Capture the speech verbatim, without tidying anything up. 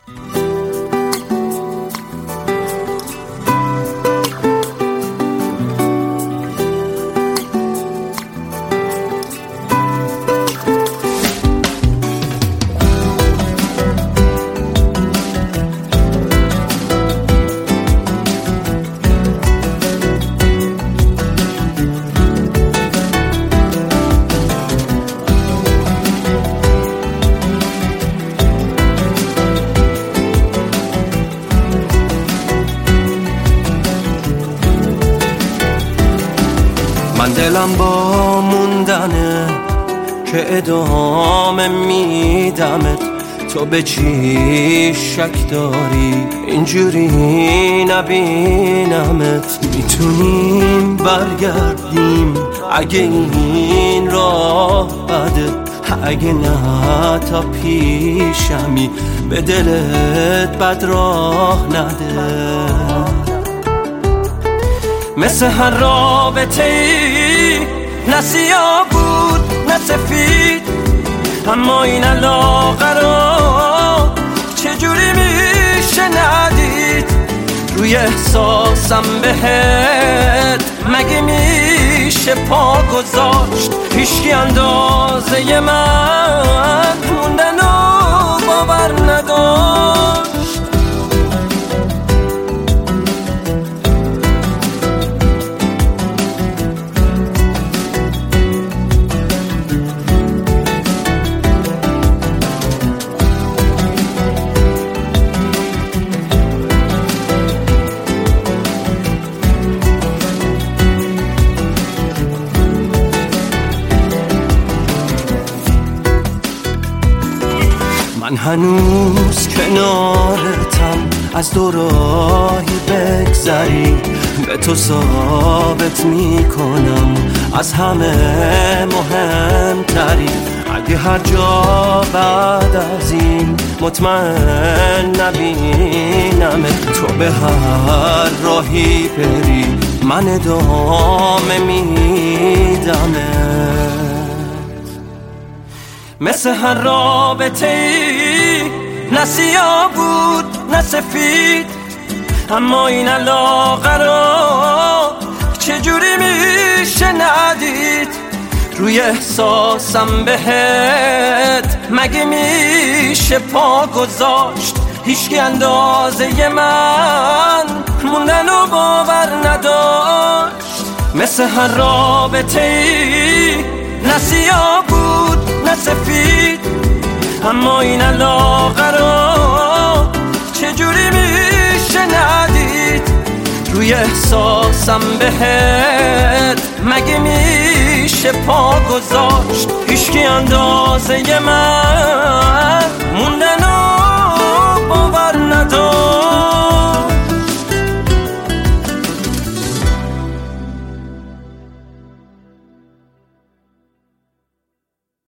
من دلم با موندنه که ادامه میدمت، تو به چی شک داری اینجوری نبینمت؟ میتونیم برگردیم اگه این راه بده، اگه نه تا پیشمی به دلت بد راه نده. مثل هر رابطه ای نه سیاه بود نه سفید، اما این علاقه رو چجوری میشه ندید؟ روی احساسم بهت مگه میشه پا گذاشت؟ هیچکی اندازه من موندن و باور نداشت. من هنوز کنارتم، از دو راهی بگذری به تو ثابت میکنم از همه مهمتری. اگه هر جا بعد از این مطمئن نبینم، تو به هر راهی بری من ادامه میدمه. مثل هر رابطه ای نه سیاه بود نه سفید، اما این علاقه رو چجوری میشه ندید؟ روی احساسم بهت مگه میشه پا گذاشت؟ هیچکی اندازه من موندن و باور نداشت. مثل هر رابطه ای نه سیاه بود نه سفید، اما این علاقه رو چجوری میشه ندید؟ روی احساسم بهت مگه میشه پا گذاشت؟ هیچکی اندازه من موندن